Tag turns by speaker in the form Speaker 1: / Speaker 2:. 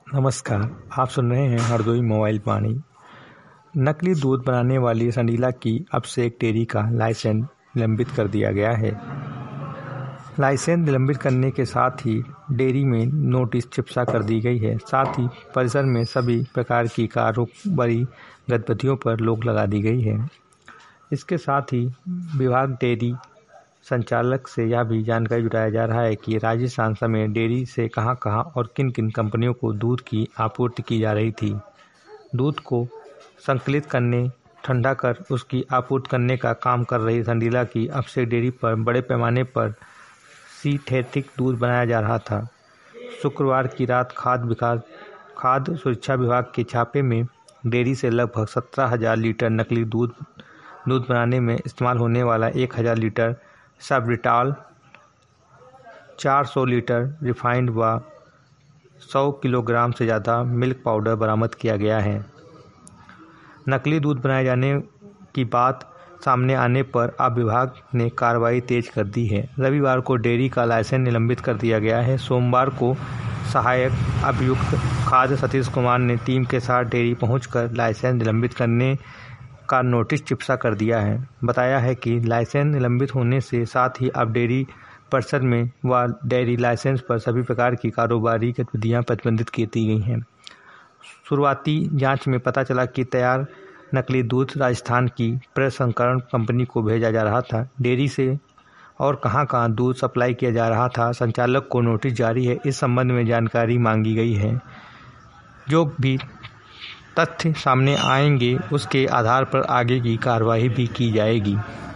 Speaker 1: नमस्कार, आप सुन रहे हैं हरदोई मोबाइल वाणी। नकली दूध बनाने वाली संडीला की अब से एक डेयरी का लाइसेंस निलंबित कर दिया गया है। लाइसेंस निलंबित करने के साथ ही डेयरी में नोटिस चिपसा कर दी गई है। साथ ही परिसर में सभी प्रकार की कारोबारी गतिविधियों पर रोक लगा दी गई है। इसके साथ ही विभाग डेयरी संचालक से यह भी जानकारी जुटाया जा रहा है कि राजस्थान समेत डेयरी से कहां-कहां और किन-किन कंपनियों को दूध की आपूर्ति की जा रही थी। दूध को संकलित करने, ठंडा कर उसकी आपूर्ति करने का काम कर रही संडीला की अब से डेयरी पर बड़े पैमाने पर सिंथेटिक दूध बनाया जा रहा था। शुक्रवार की रात खाद्य सुरक्षा विभाग के छापे में डेयरी से लगभग 17,000 लीटर नकली दूध बनाने में इस्तेमाल होने वाला 1,000 लीटर सब्लिटॉल, 400 लीटर रिफाइंड व 100 किलोग्राम से ज़्यादा मिल्क पाउडर बरामद किया गया है। नकली दूध बनाए जाने की बात सामने आने पर अब विभाग ने कार्रवाई तेज कर दी है। रविवार को डेयरी का लाइसेंस निलंबित कर दिया गया है। सोमवार को सहायक अभियुक्त खाद्य सतीश कुमार ने टीम के साथ डेयरी पहुंचकर लाइसेंस निलंबित करने का नोटिस चिपसा कर दिया है। बताया है कि लाइसेंस निलंबित होने से साथ ही अब डेयरी परिसर में व डेयरी लाइसेंस पर सभी प्रकार की कारोबारी गतिविधियां प्रतिबंधित की गई हैं। शुरुआती जांच में पता चला कि तैयार नकली दूध राजस्थान की प्रसंस्करण कंपनी को भेजा जा रहा था। डेयरी से और कहां-कहां दूध सप्लाई किया जा रहा था, संचालक को नोटिस जारी है। इस संबंध में जानकारी मांगी गई है। जो भी तथ्य सामने आएंगे उसके आधार पर आगे की कार्रवाई भी की जाएगी।